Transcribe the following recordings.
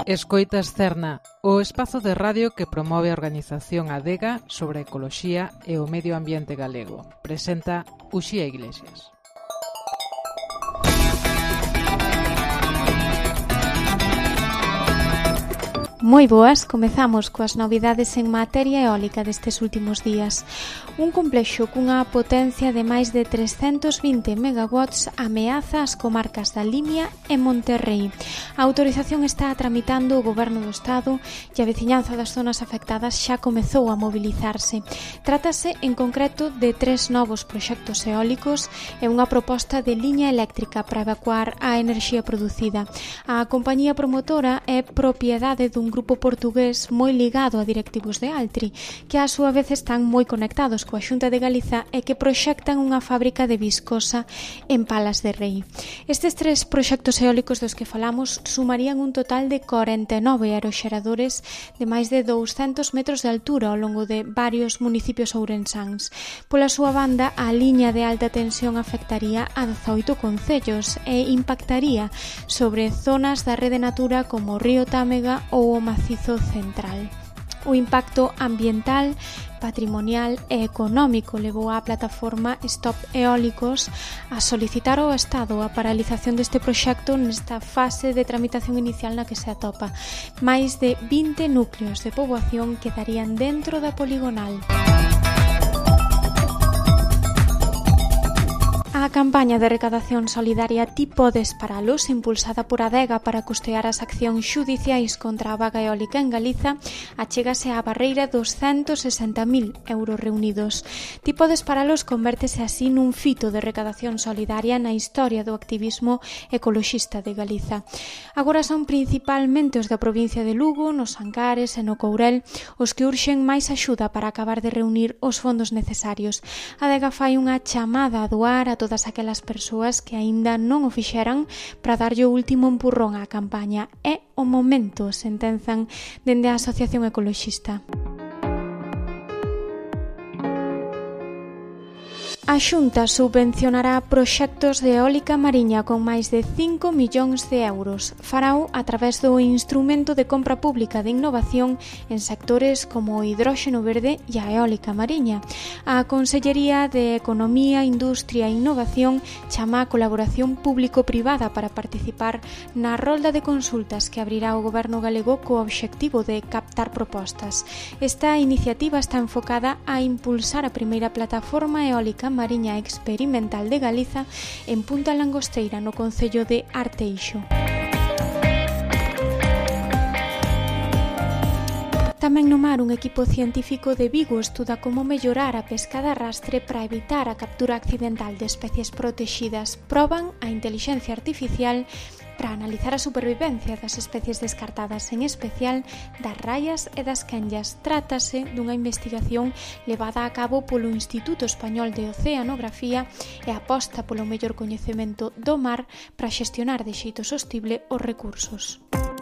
Escoitas Cerna, o espazo de radio que promove a organización Adega sobre a ecoloxía e o medio ambiente galego. Presenta Uxía Iglesias. Moi boas, comezamos coas novidades en materia eólica destes últimos días. Un complexo cunha potencia de máis de 320 megawatts ameaza as comarcas da Limia e Monterrei. A autorización está tramitando o Goberno do Estado e a veciñanza das zonas afectadas xa comezou a mobilizarse. Trátase en concreto de 3 novos proxectos eólicos e unha proposta de liña eléctrica para evacuar a enerxía producida. A compañía promotora é propiedade dun grupo portugués moi ligado a directivos de Altri, que a súa vez están moi conectados coa Xunta de Galiza e que proxectan unha fábrica de viscosa en Palas de Rei. Estes 3 proxectos eólicos dos que falamos sumarían un total de 49 aeroxeradores de máis de 200 metros de altura ao longo de varios municipios ourensáns. Pola súa banda, a liña de alta tensión afectaría a 18 concellos e impactaría sobre zonas da rede Natura como o río Támega ou o Macizo Central. O impacto ambiental, patrimonial e económico levou á plataforma Stop Eólicos a solicitar ao Estado a paralización deste proxecto nesta fase de tramitación inicial na que se atopa. Máis de 20 núcleos de poboación quedarían dentro da poligonal. A campaña de recadación solidaria Ti podes paralos, impulsada por Adega para custear as accións xudiciais contra a vaga eólica en Galiza, achégase á barreira dos 160.000 euros reunidos. Ti podes paralos convértese así nun fito de recadación solidaria na historia do activismo ecoloxista de Galiza. Agora son principalmente os da provincia de Lugo, nos Ancares e no Courel os que urxen máis axuda para acabar de reunir os fondos necesarios. Adega fai unha chamada a doar a todas aquelas persoas que aínda non o fixeran para darlle o último empurrón á campaña. É o momento, sentenzan dende a Asociación Ecoloxista. A Xunta subvencionará proxectos de eólica mariña con máis de 5 millóns de euros. Farao a través do instrumento de compra pública de innovación en sectores como o hidróxeno verde e a eólica mariña. A Consellería de Economía, Industria e Innovación chama a colaboración público-privada para participar na rolda de consultas que abrirá o Goberno galego co obxectivo de captar propostas. Esta iniciativa está enfocada a impulsar a primeira plataforma eólica mariña experimental de Galiza en Punta Langosteira, no concello de Arteixo. Tamén no mar, un equipo científico de Vigo estuda como mellorar a pesca de arrastre para evitar a captura accidental de especies protexidas. Proban a intelixencia artificial para analizar a supervivencia das especies descartadas, en especial das raias e das quenllas. Trátase dunha investigación levada a cabo polo Instituto Español de Oceanografía e aposta polo mellor coñecemento do mar para xestionar de xeito sostible os recursos.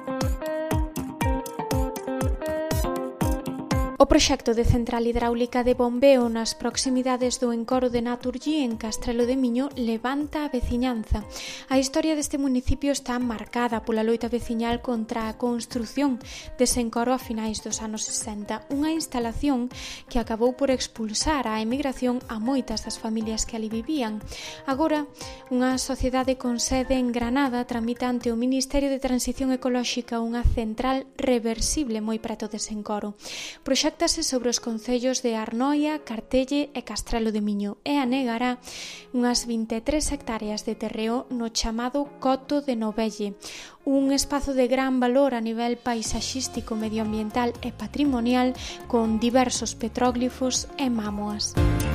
O proxecto de central hidráulica de bombeo nas proximidades do encoro de Naturgy en Castrelo de Miño levanta a veciñanza. A historia deste municipio está marcada pola loita veciñal contra a construción dese encoro a finais dos anos 60, unha instalación que acabou por expulsar a emigración a moitas das familias que ali vivían. Agora, unha sociedade con sede en Granada tramita ante o Ministerio de Transición Ecolóxica unha central reversible moi preto dese encoro. Proxéctase sobre os concellos de Arnoia, Cartelle e Castrelo de Miño e anegará unhas 23 hectáreas de terreo no chamado Coto de Novelle, un espazo de gran valor a nivel paisaxístico, medioambiental e patrimonial con diversos petróglifos e mámoas.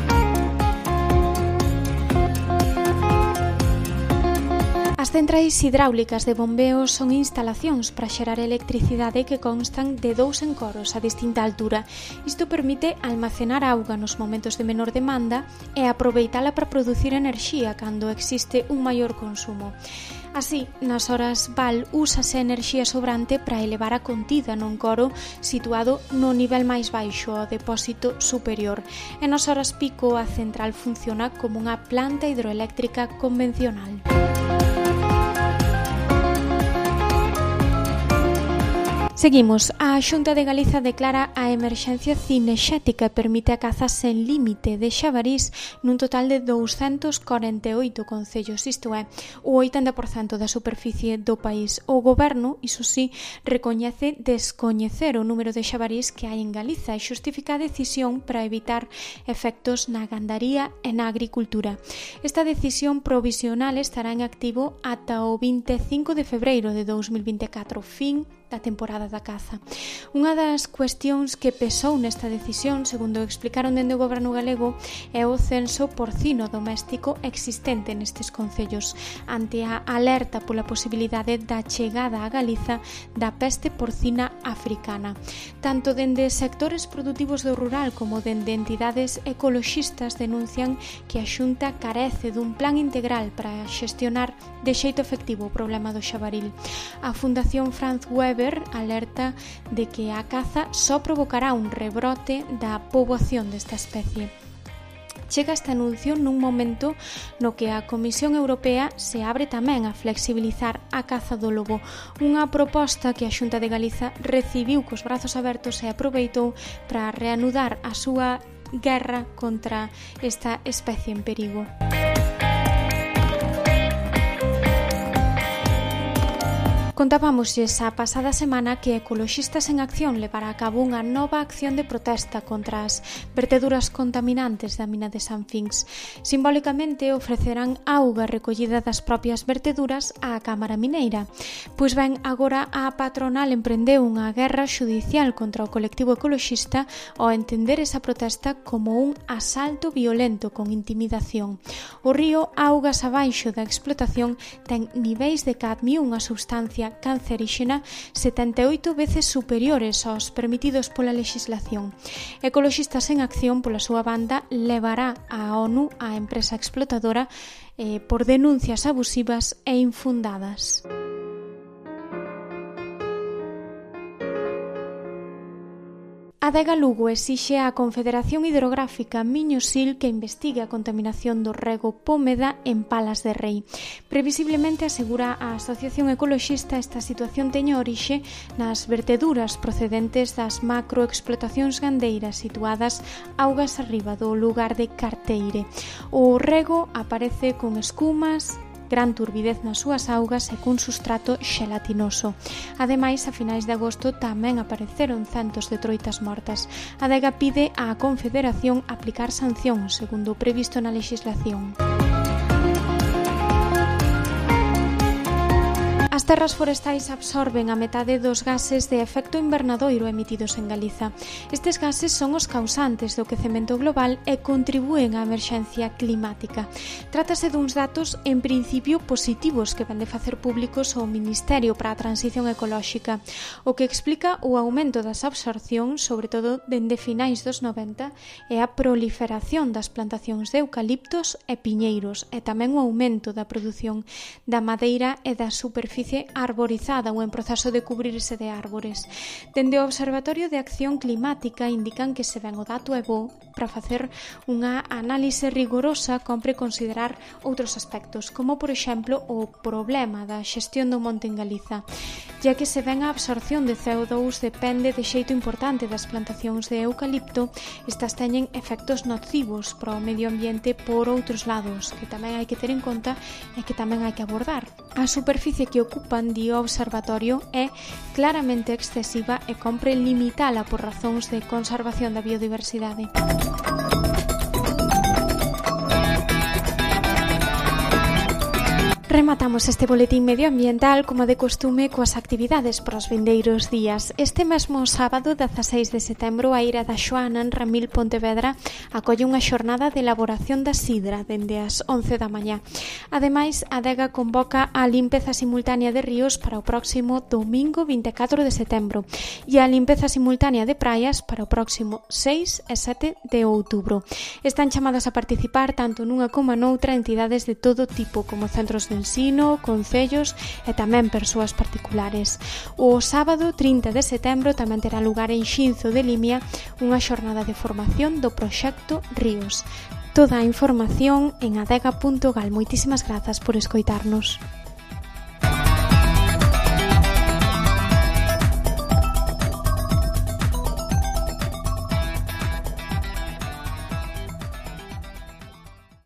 As centrais hidráulicas de bombeo son instalacións para xerar electricidade que constan de 2 encoros a distinta altura. Isto permite almacenar auga nos momentos de menor demanda e aproveitala para producir enerxía cando existe un maior consumo. Así, nas horas val úsase enerxía sobrante para elevar a contida no encoro situado no nivel máis baixo ao depósito superior. E nas horas pico a central funciona como unha planta hidroeléctrica convencional. Seguimos. A Xunta de Galiza declara a emerxencia cinexética e permite a caza sen límite de xabarís nun total de 248 concellos, isto é, o 80% da superficie do país. O goberno, iso sí, recoñece descoñecer o número de xabarís que hai en Galiza e xustifica a decisión para evitar efectos na gandaría e na agricultura. Esta decisión provisional estará en activo ata o 25 de febreiro de 2024, fin da temporada da caza. Unha das cuestións que pesou nesta decisión, segundo explicaron dende o goberno galego, é o censo porcino doméstico existente nestes concellos, ante a alerta pola posibilidade da chegada a Galiza da peste porcina africana. Tanto dende sectores produtivos do rural como dende entidades ecoloxistas denuncian que a Xunta carece dun plan integral para xestionar de xeito efectivo o problema do xabaril. A Fundación Franz Weber alerta de que a caza só provocará un rebrote da poboación desta especie. Chega este anuncio nun momento no que a Comisión Europea se abre tamén a flexibilizar a caza do lobo, unha proposta que a Xunta de Galiza recibiu cos brazos abertos e aproveitou para reanudar a súa guerra contra esta especie en perigo. Contábamosles a pasada semana que Ecoloxistas en Acción levará a cabo unha nova acción de protesta contra as verteduras contaminantes da mina de San Fins. Simbólicamente ofrecerán auga recollida das propias verteduras á Cámara Mineira. Pois ben, agora a patronal emprendeu unha guerra xudicial contra o colectivo ecoloxista ao entender esa protesta como un asalto violento con intimidación. O río augas abaixo da explotación ten niveis de cadmio, unha substancia canceríxena 78 veces superiores aos permitidos pola lexislación. Ecoloxistas en Acción, pola súa banda, levará a ONU á empresa explotadora por denuncias abusivas e infundadas. Adega Lugo exixe á Confederación Hidrográfica Miño-Sil que investigue a contaminación do rego Pómeda en Palas de Rei. Previsiblemente, asegura a Asociación Ecoloxista, esta situación teña orixe nas verteduras procedentes das macroexplotacións gandeiras situadas augas arriba do lugar de Carteire. O rego aparece con escumas, gran turbidez nas súas augas e cun sustrato xelatinoso. Ademais, a finais de agosto tamén apareceron centos de troitas mortas. A Adega pide á Confederación aplicar sancións segundo o previsto na lexislación. As terras forestais absorben a metade dos gases de efecto invernadoiro emitidos en Galiza. Estes gases son os causantes do quecemento global e contribúen á emerxencia climática. Trátase duns datos en principio positivos que van de facer públicos o Ministerio para a Transición Ecolóxica, o que explica o aumento das absorcións, sobre todo dende finais dos 90, e a proliferación das plantacións de eucaliptos e piñeiros, e tamén o aumento da produción da madeira e da superficie arborizada ou en proceso de cubrirse de árbores. Dende o Observatorio de Acción Climática indican que se ven o dato é bo, para facer unha análise rigorosa compre considerar outros aspectos, como por exemplo o problema da xestión do monte en Galiza, ya que se ven a absorción de CO2 depende de xeito importante das plantacións de eucalipto. Estas teñen efectos nocivos para o medio ambiente por outros lados, que tamén hai que ter en conta e que tamén hai que abordar. A superficie que ocupan, di o observatorio, é claramente excesiva e compre limitala por razóns de conservación da biodiversidade. Rematamos este boletín medioambiental como de costume coas actividades para os vindeiros días. Este mesmo sábado, 16 de setembro, a Ira da Xoana en Ramil, Pontevedra, acolle unha xornada de elaboración da sidra dende as 11 da mañá. Ademais, a Adega convoca a limpeza simultánea de ríos para o próximo domingo 24 de setembro e a limpeza simultánea de praias para o próximo 6 e 7 de outubro. Están chamadas a participar tanto nunha como noutra entidades de todo tipo, como centros de ensino, concellos e tamén persoas particulares. O sábado 30 de setembro tamén terá lugar en Xinzo de Limia unha xornada de formación do proxecto Ríos. Toda a información en adega.gal. Moitísimas grazas por escoitarnos.